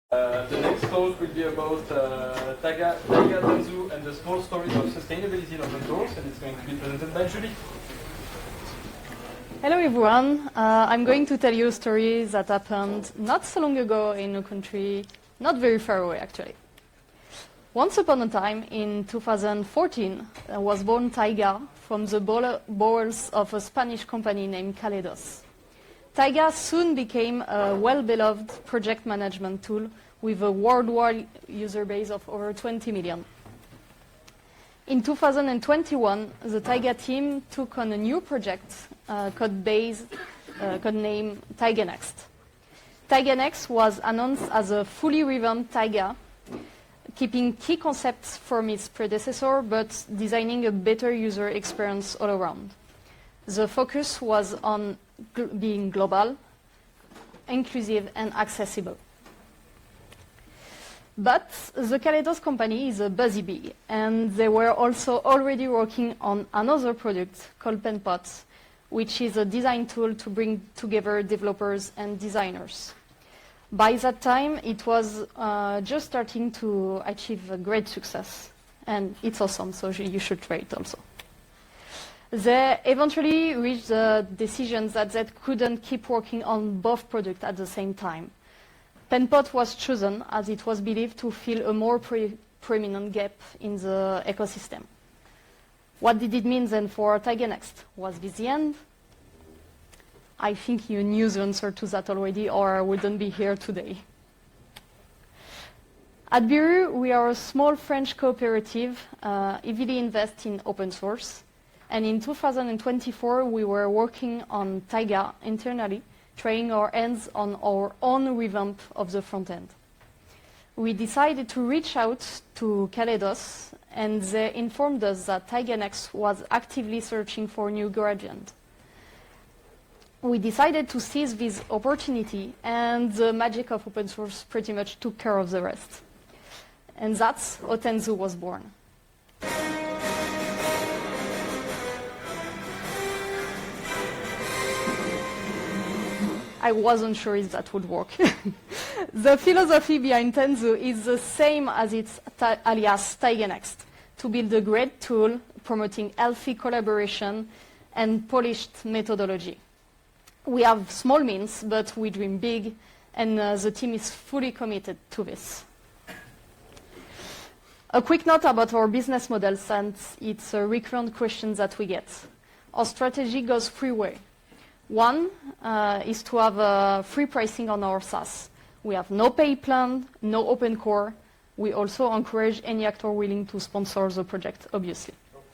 The next talk will be about Taiga, Tanzu, and the small stories of sustainability in open source, and it's going to be presented by Julie. Hello everyone. I'm going to tell you a story that happened not so long ago in a country not very far away actually. Once upon a time in 2014 was born Taiga from the bowels of a Spanish company named Kaleidos. Taiga soon became a well-beloved project management tool with a worldwide user base of over 20 million. In 2021, the Taiga team took on a new project codenamed Taiga Next. Taiga Next was announced as a fully revamped Taiga, keeping key concepts from its predecessor, but designing a better user experience all around. The focus was on being global, inclusive, and accessible. But the Kaleidos company is a busy bee, and they were also already working on another product called Penpot, which is a design tool to bring together developers and designers. By that time, it was just starting to achieve a great success, and it's awesome, so you should try it also. They eventually reached the decision that they couldn't keep working on both products at the same time. Penpot was chosen as it was believed to fill a more prominent gap in the ecosystem. What did it mean then for Taiga Next? Was this the end? I think you knew the answer to that already, or I wouldn't be here today. At Biru, we are a small French cooperative, heavily invest in open source. And in 2024, we were working on Taiga internally, trying our hands on our own revamp of the front end. We decided to reach out to Kaleidos, and they informed us that Taiga Next was actively searching for new gradient. We decided to seize this opportunity, and the magic of open source pretty much took care of the rest. And that's how Tanzu was born. I wasn't sure if that would work. The philosophy behind Tanzu is the same as its alias Taiga Next, to build a great tool promoting healthy collaboration and polished methodology. We have small means, but we dream big, and the team is fully committed to this. A quick note about our business model, since it's a recurrent question that we get. Our strategy goes three ways. One is to have free pricing on our SaaS. We have no pay plan, no open core. We also encourage any actor willing to sponsor the project, obviously.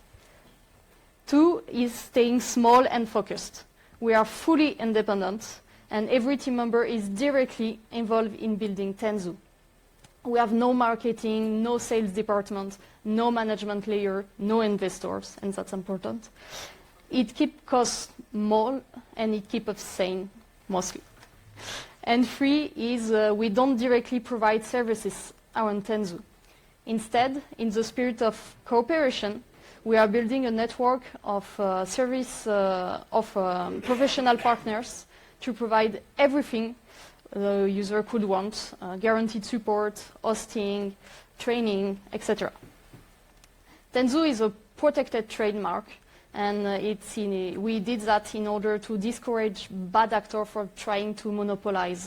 Two is staying small and focused. We are fully independent, and every team member is directly involved in building Tanzu. We have no marketing, no sales department, no management layer, no investors, and that's important. It keeps costs small, and it keeps us sane, mostly. And three is we don't directly provide services around Tanzu. Instead, in the spirit of cooperation, we are building a network of professional partners to provide everything the user could want, guaranteed support, hosting, training, etc. Tanzu is a protected trademark, and we did that in order to discourage bad actors from trying to monopolize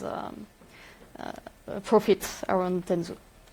profits around Tanzu.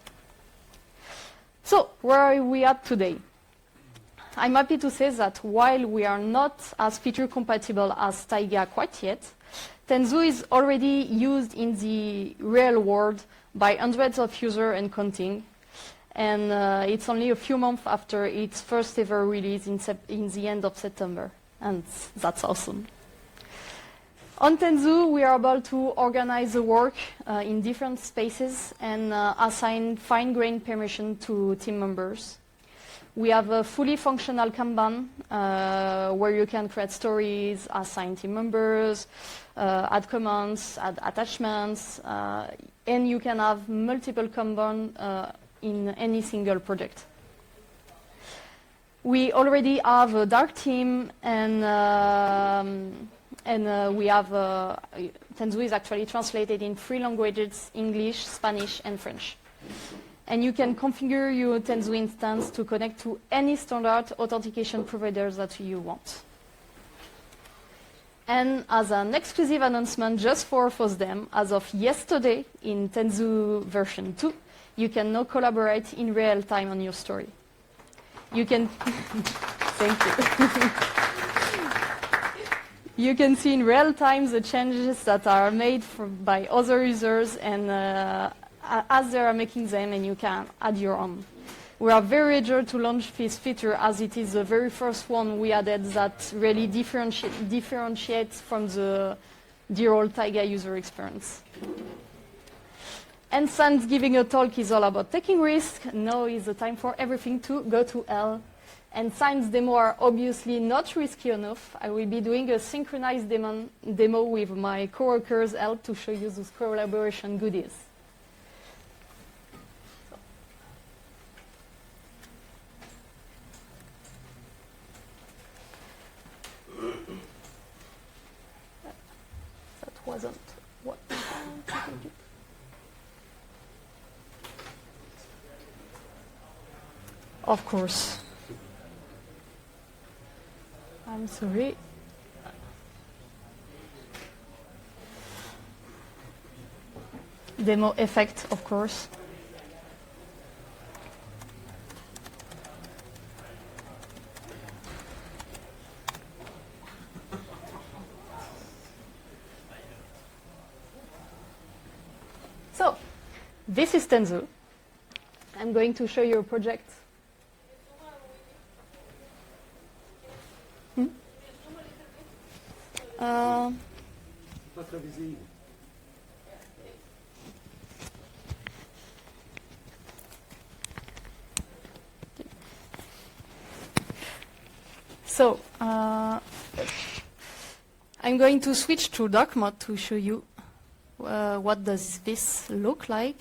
So, where are we at today? I'm happy to say that while we are not as feature compatible as Taiga quite yet, Tanzu is already used in the real world by hundreds of users and counting. And it's only a few months after its first ever release in the end of September. And that's awesome. On Tanzu, we are able to organize the work in different spaces and assign fine-grained permission to team members. We have a fully functional Kanban where you can create stories, assign team members, add commands, add attachments, and you can have multiple Kanban in any single project. We already have a dark team, and we have Tenzu is actually translated in 3 languages, English, Spanish, and French. And you can configure your Tenzu instance to connect to any standard authentication providers that you want. And as an exclusive announcement just for FOSDEM, as of yesterday in Tenzu version 2, you can now collaborate in real time on your story. You can, thank you. You can see in real time the changes that are made by other users and as they are making them, and you can add your own. We are very eager to launch this feature as it is the very first one we added that really differentiates from the dear old Taiga user experience. And since giving a talk is all about taking risks, now is the time for everything to go to hell. And since demos are obviously not risky enough, I will be doing a synchronized demo with my coworkers' help to show you those collaboration goodies. That wasn't what I wanted to do. Of course. I'm sorry. Demo effect, of course. So, this is Tenzu. I'm going to show you a project. So, I'm going to switch to dark mode to show you what does this look like.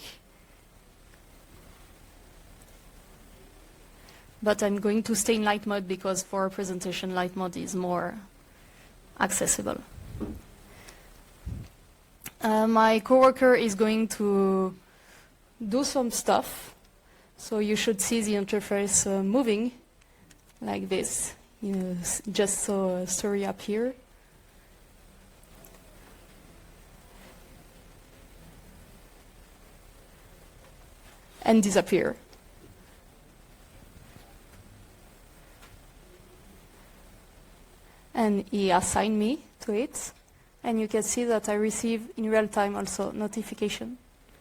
But I'm going to stay in light mode because for a presentation, light mode is more accessible. My coworker is going to do some stuff. So you should see the interface moving like this. You just saw a story up here. And disappear. And he assigned me to it. And you can see that I receive in real time also notification.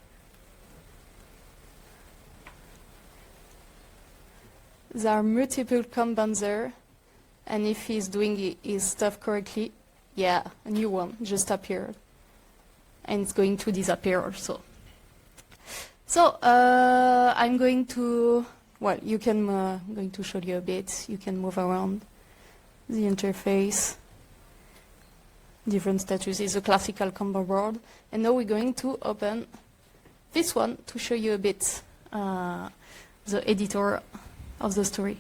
There are multiple Kanban there. And if he's doing his stuff correctly, yeah, a new one just appeared. And it's going to disappear also. So I'm going to, well, you can, I'm going to show you a bit. You can move around the interface. Different status is a classical Kanban board. And now we're going to open this one to show you a bit the editor of the story.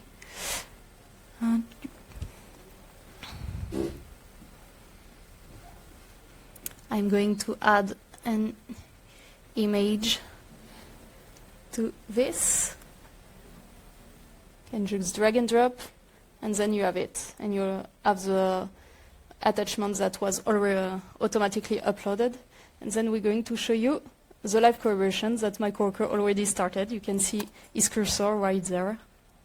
I'm going to add an image to this. You can just drag and drop, and then you have it. And you have the attachment that was already automatically uploaded. And then we're going to show you the live collaboration that my coworker already started. You can see his cursor right there.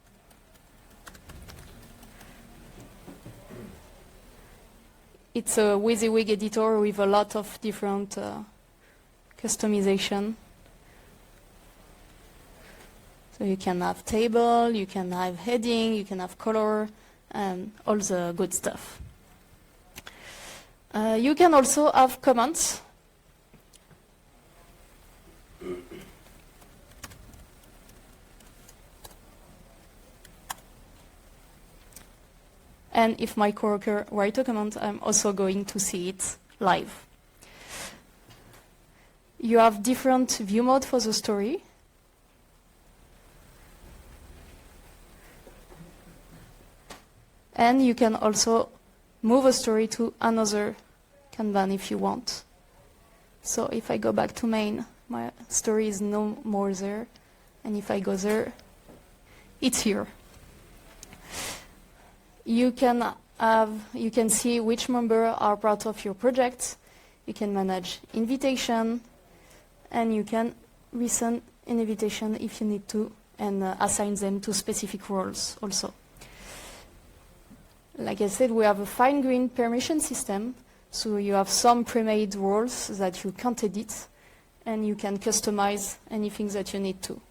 It's a WYSIWYG editor with a lot of different customization. So you can have table, you can have heading, you can have color, and all the good stuff. You can also have comments. And if my coworker writes a comment, I'm also going to see it live. You have different view mode for the story. And you can also move a story to another Kanban if you want. So if I go back to main, my story is no more there. And if I go there, it's here. You can see which members are part of your project. You can manage invitation, and you can resend an invitation if you need to, and assign them to specific roles also. Like I said, we have a fine-grained permission system, so you have some pre-made roles that you can't edit, and you can customize anything that you need to.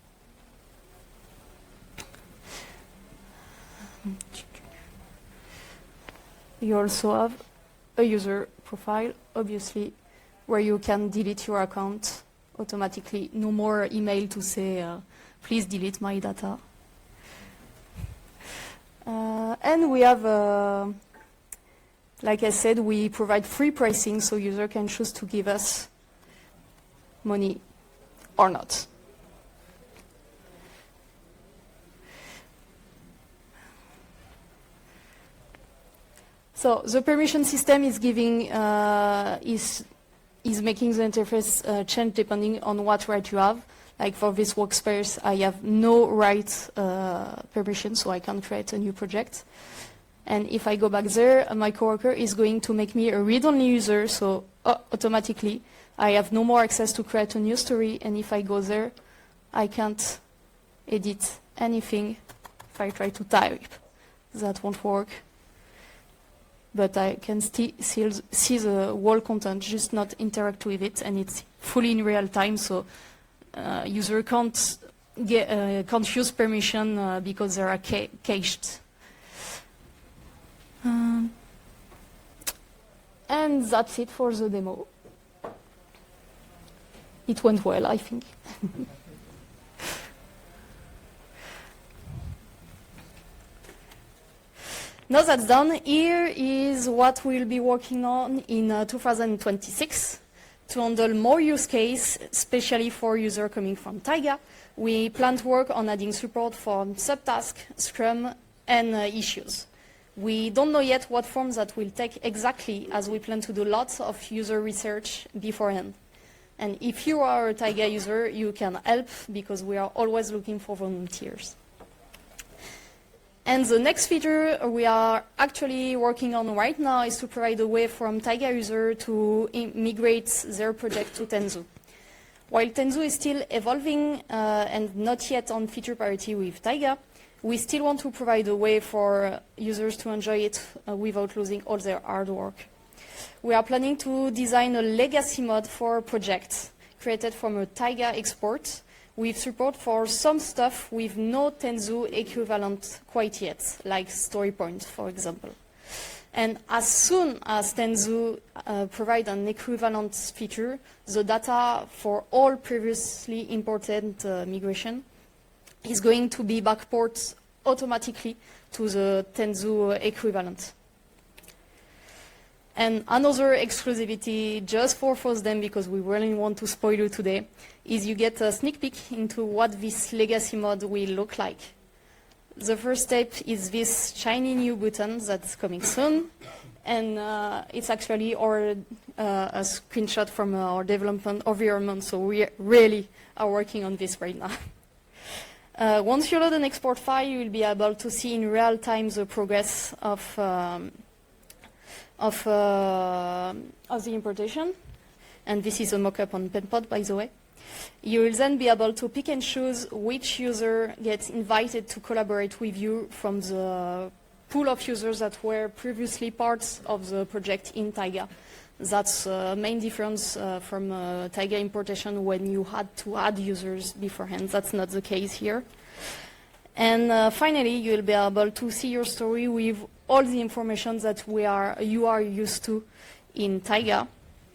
You also have a user profile, obviously, where you can delete your account automatically. No more email to say, please delete my data. And we have, like I said, we provide free pricing, so user can choose to give us money or not. So the permission system is giving is making the interface change depending on what right you have. Like for this workspace, I have no right permission, so I can't create a new project. And if I go back there, my coworker is going to make me a read-only user, so automatically I have no more access to create a new story. And if I go there, I can't edit anything. If I try to type, that won't work. But I can still see the whole content, just not interact with it, and it's fully in real time, so user can't use permission because they are cached. And that's it for the demo. It went well, I think. Now that's done, here is what we'll be working on in 2026 to handle more use case, especially for users coming from Taiga. We plan to work on adding support for subtask, Scrum, and issues. We don't know yet what forms that will take exactly, as we plan to do lots of user research beforehand. And if you are a Taiga user, you can help, because we are always looking for volunteers. And the next feature we are actually working on right now is to provide a way for Taiga user to migrate their project to Tenzu. While Tenzu is still evolving and not yet on feature parity with Taiga, we still want to provide a way for users to enjoy it without losing all their hard work. We are planning to design a legacy mod for projects created from a Taiga export, with support for some stuff with no Tenzu equivalent quite yet, like StoryPoint, for example. And as soon as Tenzu provides an equivalent feature, the data for all previously imported migration is going to be backported automatically to the Tenzu equivalent. And another exclusivity, just for FOSDEM, because we really want to spoil you today, is you get a sneak peek into what this legacy mod will look like. The first step is this shiny new button that's coming soon, and it's actually a screenshot from our development environment, so we really are working on this right now. Once you load an export file, you will be able to see in real time the progress of the importation, and this is a mock-up on Penpot, by the way. You will then be able to pick and choose which user gets invited to collaborate with you from the pool of users that were previously parts of the project in Taiga. That's the main difference from Taiga importation, when you had to add users beforehand. That's not the case here. And finally, you will be able to see your story with all the information that you are used to in Taiga.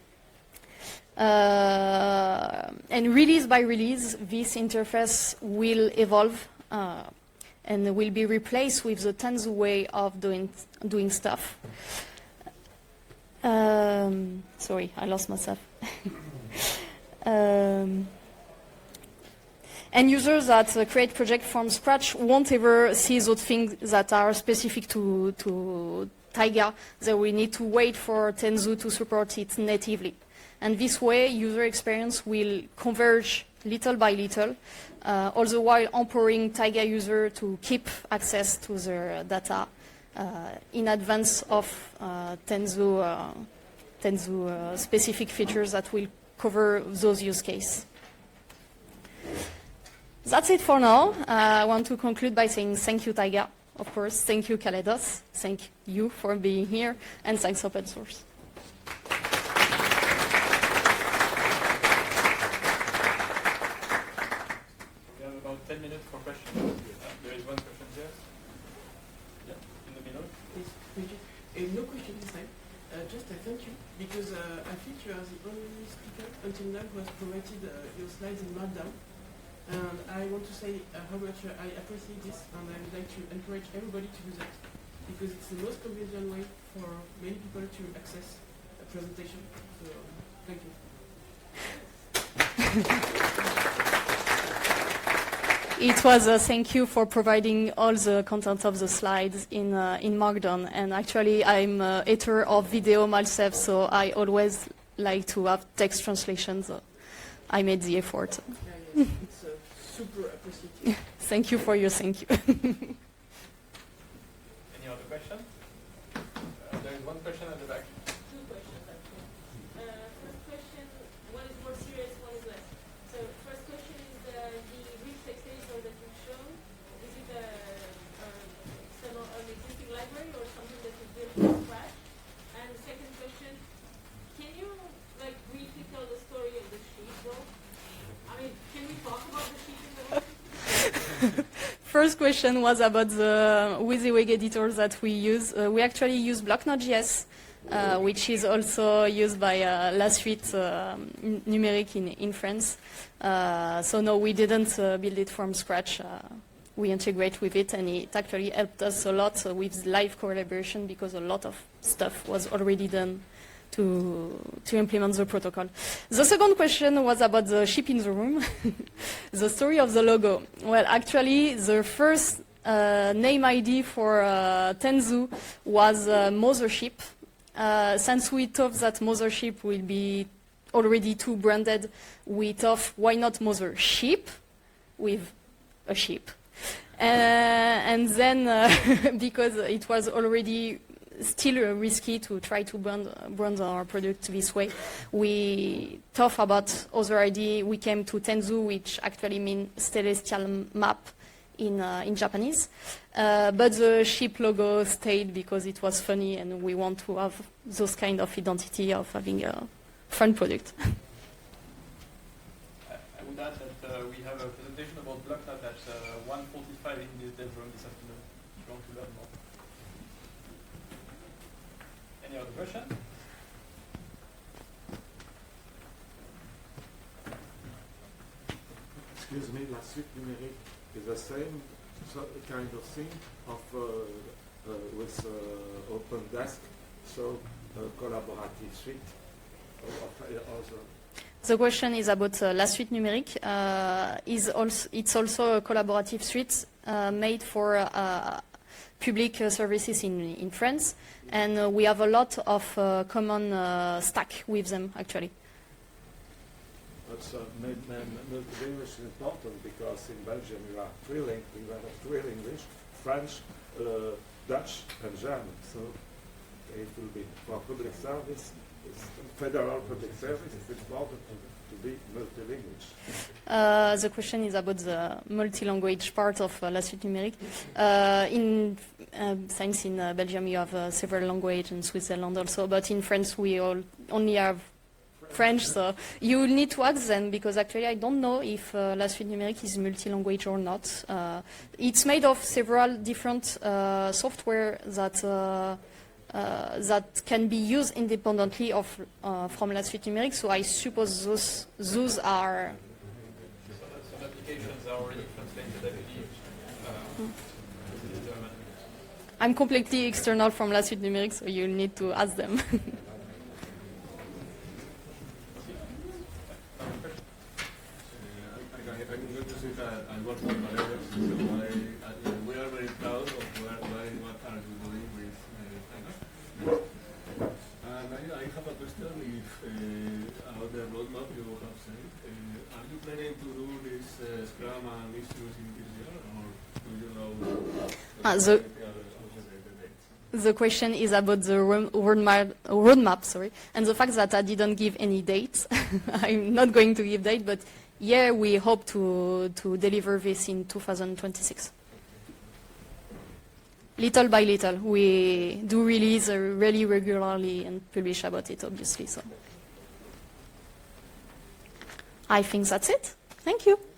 And release by release, this interface will evolve and will be replaced with the Tenzu way of doing stuff. Sorry, I lost myself. And users that create projects from scratch won't ever see those things that are specific to Taiga, they will need to wait for Tenzu to support it natively. And this way, user experience will converge little by little, all the while empowering Taiga user to keep access to their data in advance of Tenzu specific features that will cover those use cases. That's it for now. I want to conclude by saying thank you, Taiga. Of course, thank you, Kaleidos. Thank you for being here, and thanks, open source. We have about 10 minutes for questions. There is one question there. Yeah, in the middle. Yes, thank you. No question this time. Just a thank you, because I think you are the only speaker until now who has provided your slides in Markdown. And I want to say how much I appreciate this, and I would like to encourage everybody to do that, because it's the most convenient way for many people to access a presentation. So, thank you. It was a thank you for providing all the content of the slides in Markdown. And actually, I'm an editor of video myself, so I always like to have text translations. So I made the effort. Yes, it's super appreciated. Thank you for your thank you. Any other question? There is one question at the back. Two questions, actually. First question, one is more serious, one is less. So first question is the rich text editor that you've shown. Is it an existing library or something that you built from scratch? And second question, can you briefly tell the story of the sheep though? I mean, can we talk about the sheep in the world? First question was about the WYSIWYG editors that we use. We actually use Block.js, which is also used by La Suite Numérique in France. So no, we didn't build it from scratch. We integrate with it, and it actually helped us a lot with live collaboration, because a lot of stuff was already done to implement the protocol. The second question was about the sheep in the room, the story of the logo. Well, actually, the first name ID for Tenzu was Mothership. Since we thought that Mothership will be already too branded, we thought, why not Mothership with a sheep? And then, because it was already still risky to try to brand our product this way, we thought about other idea. We came to Tenzu, which actually means celestial map in Japanese. But the ship logo stayed because it was funny, and we want to have those kind of identity of having a fun product. I would add that we have a presentation about Block.NET at 1:45 in this dev room this afternoon, if you want to learn more. Any other question? Excuse me, La Suite Numérique is the same kind of thing with Open Desk, so collaborative suite also. The question is about La Suite Numérique. It's also a collaborative suite made for public services in France, and we have a lot of common stack with them, actually. But multi-language is important, because in Belgium we have three languages, French, Dutch and German, so it will be for public service. Federal public service, it's important to be multilingual. The question is about the multi-language part of La Suite Numérique. Since in Belgium you have several languages, in Switzerland also, but in France we only have French, so you need to ask them, because actually I don't know if La Suite Numérique is multi-language or not. It's made of several different software that can be used independently from La Suite Numérique, so I suppose those are... Some applications are already translated, I believe. I'm completely external from La Suite Numérique, so you need to ask them. I'm going to say that I work on Kaleidos, so we are very proud of what are you doing with Taiga. drama and issues in this year, or do you know The dates? The question is about the roadmap, sorry, and the fact that I didn't give any dates. I'm not going to give date, but yeah, we hope to deliver this in 2026. Little by little, we do release really regularly and publish about it, obviously. So I think that's it. Thank you.